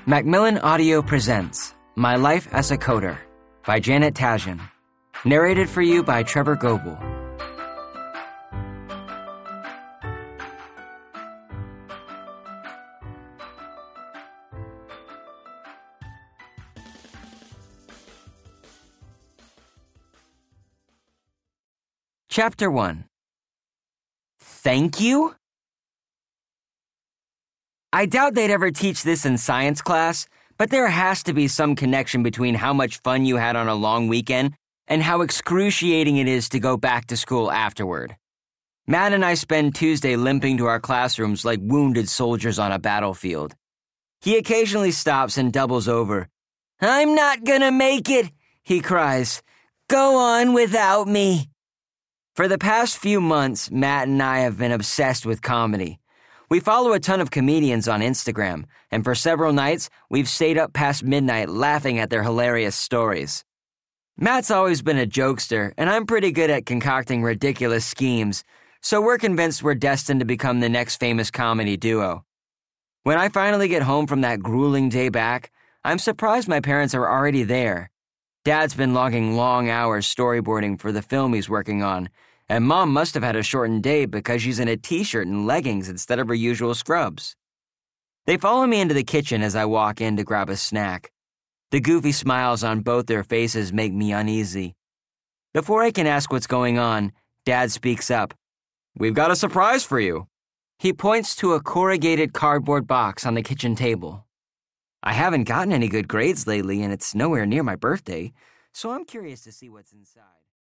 Macmillan Audio presents My Life as a Coder by Janet Tajan. Narrated for you by Trevor Goebel. Chapter 1. Thank you? I doubt they'd ever teach this in science class, but there has to be some connection between how much fun you had on a long weekend and how excruciating it is to go back to school afterward. Matt and I spend Tuesday limping to our classrooms like wounded soldiers on a battlefield. He occasionally stops and doubles over. "I'm not gonna make it," he cries. "Go on without me." For the past few months, Matt and I have been obsessed with comedy. We follow a ton of comedians on Instagram, and for several nights, we've stayed up past midnight laughing at their hilarious stories. Matt's always been a jokester, and I'm pretty good at concocting ridiculous schemes, so we're convinced we're destined to become the next famous comedy duo. When I finally get home from that grueling day back, I'm surprised my parents are already there. Dad's been logging long hours storyboarding for the film he's working on, and Mom must have had a shortened day because she's in a t-shirt and leggings instead of her usual scrubs. They follow me into the kitchen as I walk in to grab a snack. The goofy smiles on both their faces make me uneasy. Before I can ask what's going on, Dad speaks up. "We've got a surprise for you." He points to a corrugated cardboard box on the kitchen table. I haven't gotten any good grades lately, and it's nowhere near my birthday, so I'm curious to see what's inside.